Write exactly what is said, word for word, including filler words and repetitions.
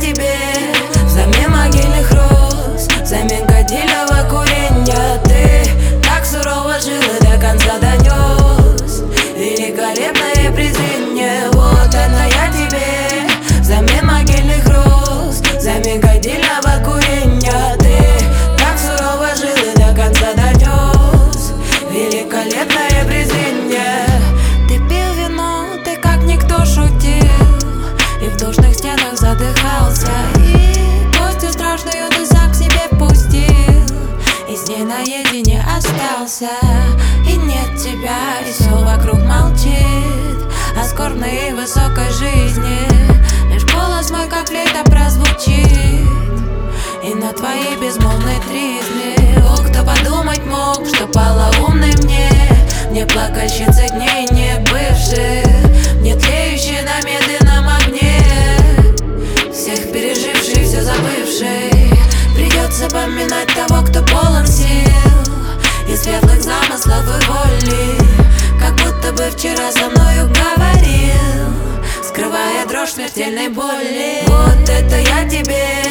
тебе взамен могильных роз, взамен кадильного курения. Ты так сурово жил и до конца донес великолепное презрение. Вот это я тебе взамен могильных роз, взамен кадильного курения. Ты так сурово жил и до конца донес великолепное презрение. Ты пил вино, ты как никто шутил, и в душных стенах задыхался, и гостью страшную ты сам к себе впустил, и с ней наедине остался. И нет тебя, и все вокруг молчит о скорбной и высокой жизни. Лишь голос мой, как флейта, прозвучит, и на твоей безмолвной тризне. О, кто подумать мог, что полоумный мне, мне плакальщицы дней не бывших, не тлеющие на медленном огне, всех переживший, все забывший. Придется поминать того, кто полон сил и светлых замыслов и воли, как будто бы вчера со мною говорил, скрывая дрожь смертельной боли. Вот это я тебе